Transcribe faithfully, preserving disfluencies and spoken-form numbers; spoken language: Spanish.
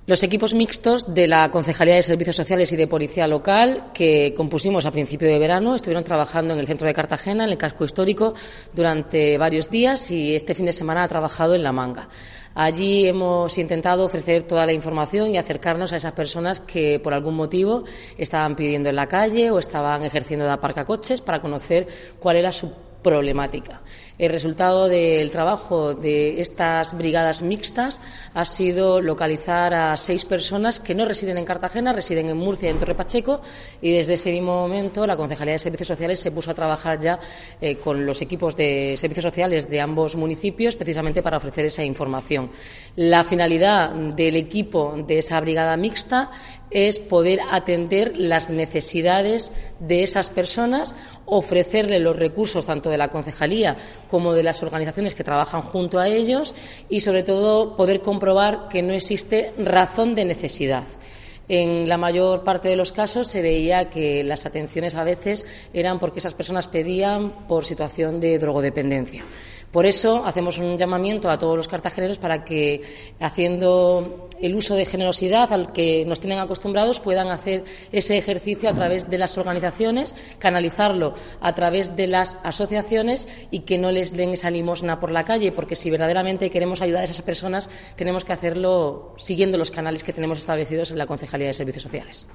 Los equipos mixtos de la Concejalía de Servicios Sociales y de Policía Local, que compusimos a principio de verano, estuvieron trabajando en el centro de Cartagena, en el casco histórico, durante varios días y este fin de semana ha trabajado en La Manga. Allí hemos intentado ofrecer toda la información y acercarnos a esas personas que por algún motivo estaban pidiendo en la calle o estaban ejerciendo de aparcacoches para conocer cuál era su problemática. El resultado del trabajo de estas brigadas mixtas ha sido localizar a seis personas que no residen en Cartagena, residen en Murcia y en Torre Pacheco, y desde ese mismo momento la Concejalía de Servicios Sociales se puso a trabajar ya eh, con los equipos de servicios sociales de ambos municipios precisamente para ofrecer esa información. La finalidad del equipo de esa brigada mixta es poder atender las necesidades de esas personas, ofrecerle los recursos tanto de la Concejalía como de las organizaciones que trabajan junto a ellos y, sobre todo, poder comprobar que no existe razón de necesidad. En la mayor parte de los casos se veía que las atenciones a veces eran porque esas personas pedían por situación de drogodependencia. Por eso hacemos un llamamiento a todos los cartageneros para que, haciendo el uso de generosidad al que nos tienen acostumbrados, puedan hacer ese ejercicio a través de las organizaciones, canalizarlo a través de las asociaciones y que no les den esa limosna por la calle, porque si verdaderamente queremos ayudar a esas personas tenemos que hacerlo siguiendo los canales que tenemos establecidos en la Concejalía de Servicios Sociales.